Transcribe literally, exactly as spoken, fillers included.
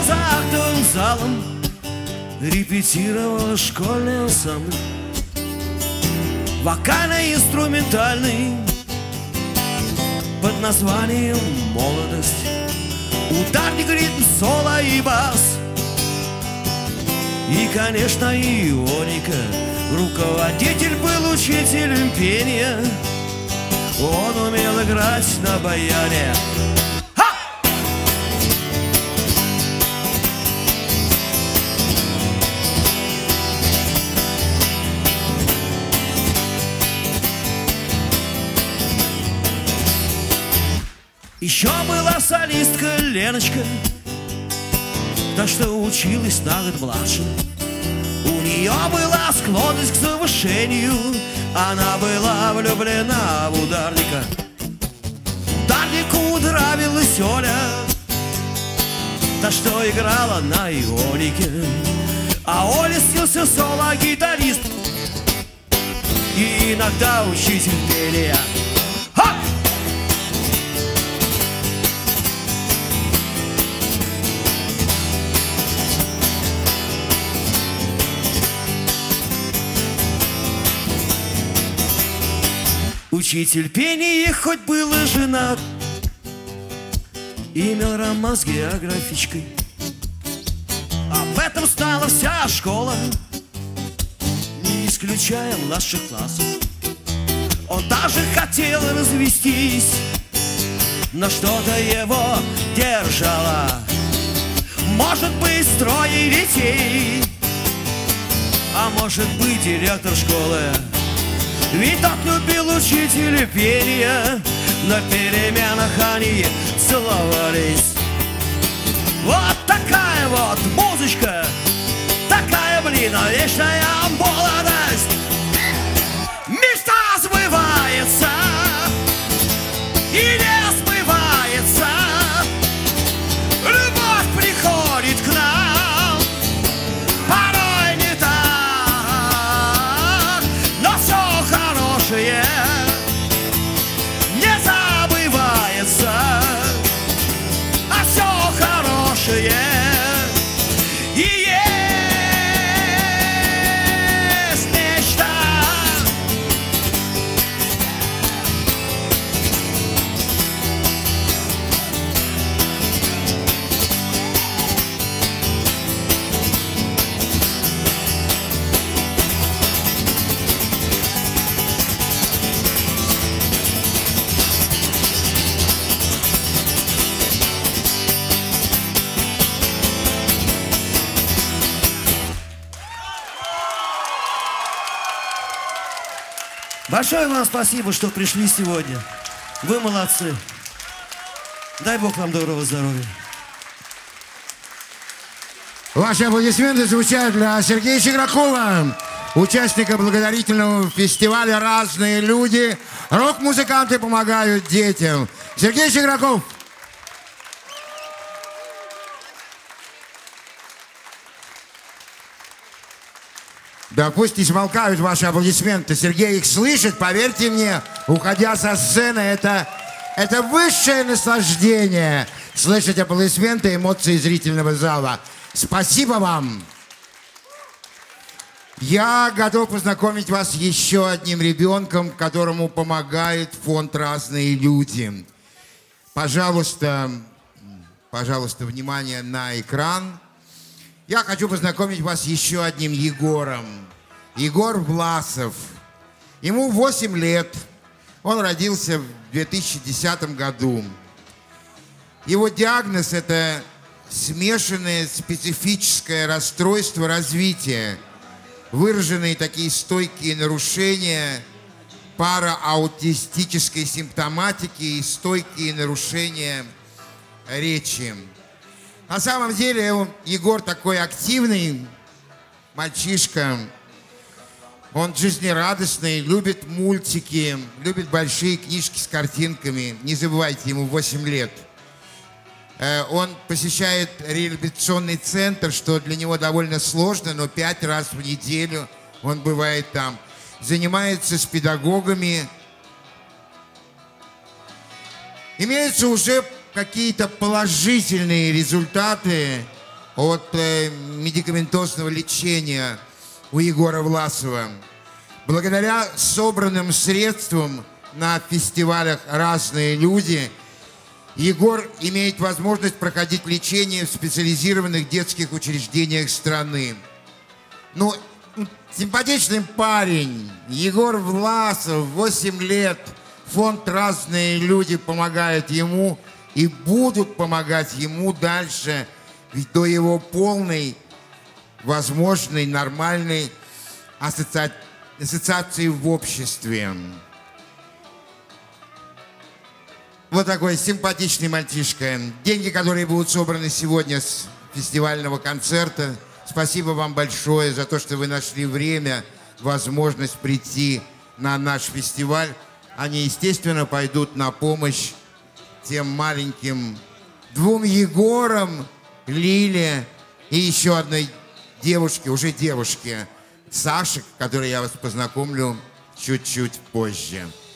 за актовым залом репетировала школьный ансамбль, вокально-инструментальный, под названием «Молодость». Ударник, ритм, соло и бас. И, конечно, Ионика. Руководитель был учителем пения. Он умел играть на баяне. Ха! Еще была солистка Леночка, та, что училась на год младше. У нее была склонность к завышению, она была влюблена в ударника. Ударнику нравилась Оля, та, что играла на ионике. А Оле снился соло-гитарист и иногда учитель пения. Ха! Учитель пения хоть был и женат, имел роман с географичкой. Об этом знала вся школа, не исключая младших классов. Он даже хотел развестись, но что-то его держало. Может быть, трое детей, а может быть, директор школы. Ведь тот любил учителя пения, на переменах они целовались. Вот такая вот музычка, такая, блин, вечная молодость. Мечта сбывается и не сбывается. Любовь приходит к нам, порой не так, но все хорошее не забывается, а все хорошее и есть мечта. Большое вам спасибо, что пришли сегодня. Вы молодцы. Дай Бог вам доброго здоровья. Ваши аплодисменты звучат для Сергея Чигракова, участника благотворительного фестиваля «Разные люди». Рок-музыканты помогают детям. Сергей Чиграков. Да пусть не смолкают ваши аплодисменты. Сергей их слышит, поверьте мне, уходя со сцены, это, это высшее наслаждение слышать аплодисменты, эмоции зрительного зала. Спасибо вам. Я готов познакомить вас с еще одним ребенком, которому помогает фонд «Разные люди». Пожалуйста, пожалуйста, внимание на экран. Я хочу познакомить вас с еще одним Егором. Егор Власов. Ему восемь лет. Он родился в две тысячи десятом году. Его диагноз – это смешанное специфическое расстройство развития. Выраженные такие стойкие нарушения парааутистической симптоматики и стойкие нарушения речи. На самом деле он, Егор такой активный мальчишка. Он жизнерадостный, любит мультики, любит большие книжки с картинками. Не забывайте, ему восемь лет. Он посещает реабилитационный центр, что для него довольно сложно, но пять раз в неделю он бывает там. Занимается с педагогами. Имеются уже какие-то положительные результаты от э, медикаментозного лечения у Егора Власова. Благодаря собранным средствам на фестивалях «Разные люди» Егор имеет возможность проходить лечение в специализированных детских учреждениях страны. Ну, симпатичный парень, Егор Власов, восемь лет, фонд «Разные люди» помогает ему и будут помогать ему дальше, ведь до его полной, возможной, нормальной ассоциации ассоциации в обществе. Вот такой симпатичный мальчишка. Деньги, которые будут собраны сегодня с фестивального концерта. Спасибо вам большое за то, что вы нашли время, возможность прийти на наш фестиваль. Они, естественно, пойдут на помощь тем маленьким двум Егорам, Лиле и еще одной девушке, уже девушке, Сашек, которой я вас познакомлю чуть-чуть позже.